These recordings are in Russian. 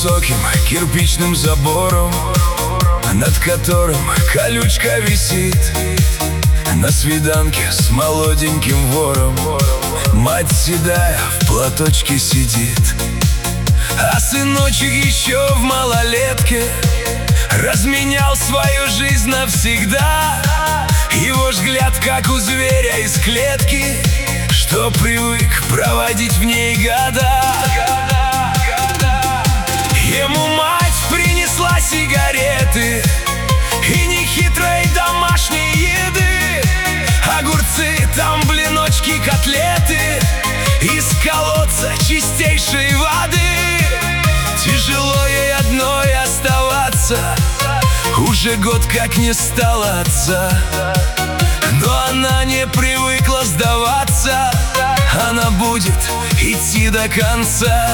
высоким кирпичным забором, над которым колючка висит. На свиданке с молоденьким вором мать седая в платочке сидит. А сыночек еще в малолетке разменял свою жизнь навсегда. Его взгляд как у зверя из клетки, что привык проводить в ней года. Ему мать принесла сигареты и нехитрой домашней еды, огурцы, там блиночки, котлеты, из колодца чистейшей воды. Тяжело ей одной оставаться, уже год как не стало отца. Но она не привыкла сдаваться, она будет идти до конца.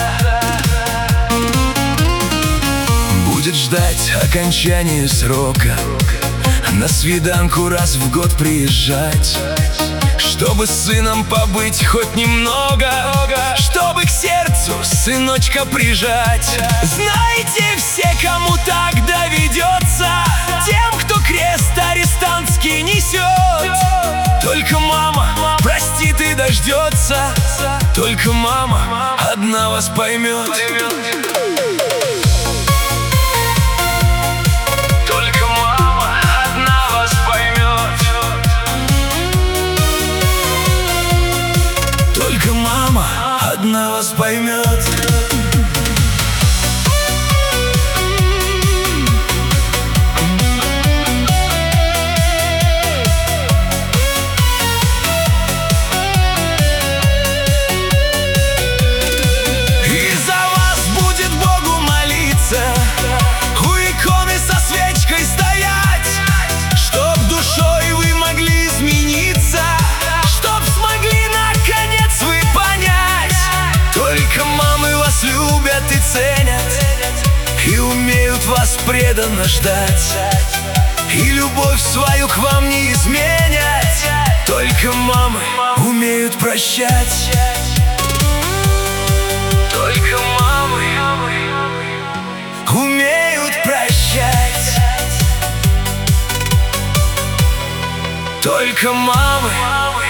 Будет ждать окончания срока, на свиданку раз в год приезжать, чтобы с сыном побыть хоть немного, чтобы к сердцу сыночка прижать. Знаете, все, кому так доведется, тем, кто крест арестантский несет, только мама простит и дождется, только мама одна вас поймет. Одна вас поймет. И за вас будет Богу молиться, у иконы со свечкой стоять, чтоб душой вы могли измениться, чтоб смогли наконец вы понять. Только мамы вас любят и ценят, и умеют вас преданно ждать, и любовь свою к вам не изменять. Только мамы умеют прощать. Только мамы умеют прощать. Только мамы